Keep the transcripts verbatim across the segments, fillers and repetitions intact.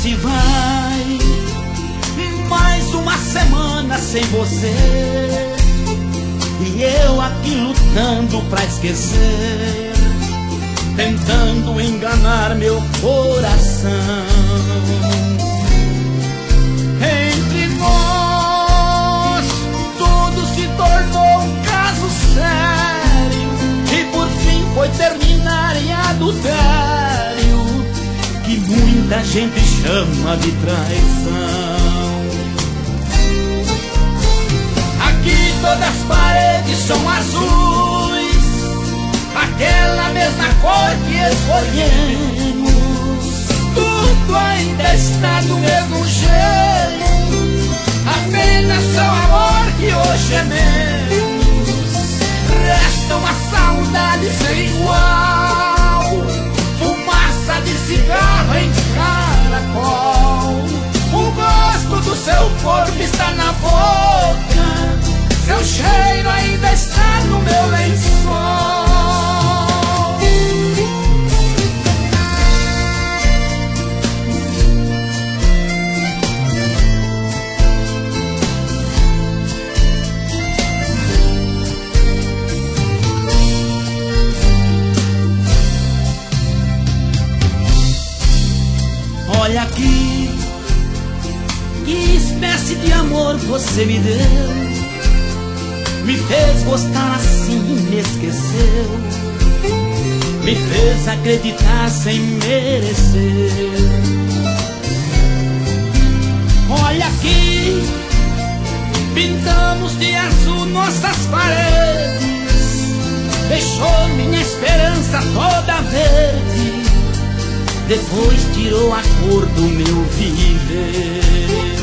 se vai, mais uma semana sem você, e eu aqui lutando pra esquecer, tentando enganar meu coração. Entre nós tudo se tornou um caso sério, e por fim foi terminar em adultério, que muita gente chama de traição. Aqui todas as paredes são azuis, aquela mesma cor que escolhemos, tudo ainda está do mesmo jeito, apenas só amor que hoje é menos. Resta uma saudade sem igual, fumaça de cigarro em caracol. O gosto do seu corpo está na boca, seu cheiro ainda está no meu lençol. Olha aqui, que espécie de amor você me deu, me fez gostar assim, me esqueceu, me fez acreditar sem merecer. Olha aqui, pintamos de azul nossas paredes, deixou minha esperança toda verde, depois tirou a cor do meu viver.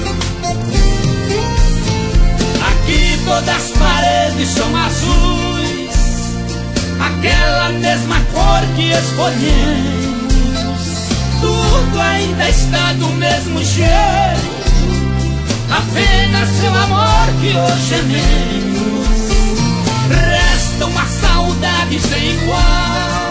Aqui todas as paredes são azuis, aquela mesma cor que escolhemos, tudo ainda está do mesmo jeito, apenas seu amor que hoje é menos. Resta uma saudade sem igual,